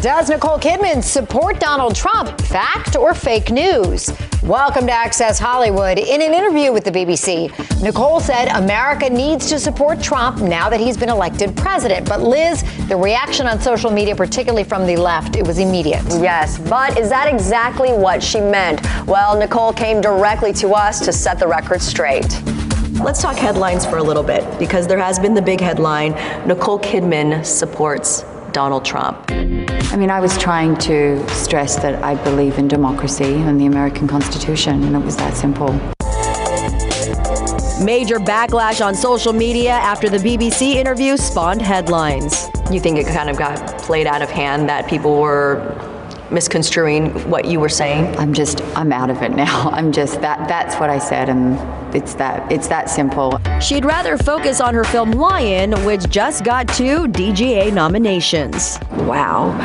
Does Nicole Kidman support Donald Trump? Fact or fake news? Welcome to Access Hollywood. In an interview with the BBC, Nicole said America needs to support Trump now that he's been elected president. But Liz, the reaction on social media, particularly from the left, it was immediate. Yes, but is that exactly what she meant? Well, Nicole came directly to us to set the record straight. Let's talk headlines for a little bit, because there has been the big headline: Nicole Kidman supports Donald Trump. I mean, I was trying to stress that I believe in democracy and the American Constitution, and it was that simple. Major backlash on social media after the BBC interview spawned headlines. You think it kind of got played out of hand, that people were misconstruing what you were saying? I'm out of it now. That's what I said, and it's that simple. She'd rather focus on her film Lion, which just got 2 DGA nominations. Wow.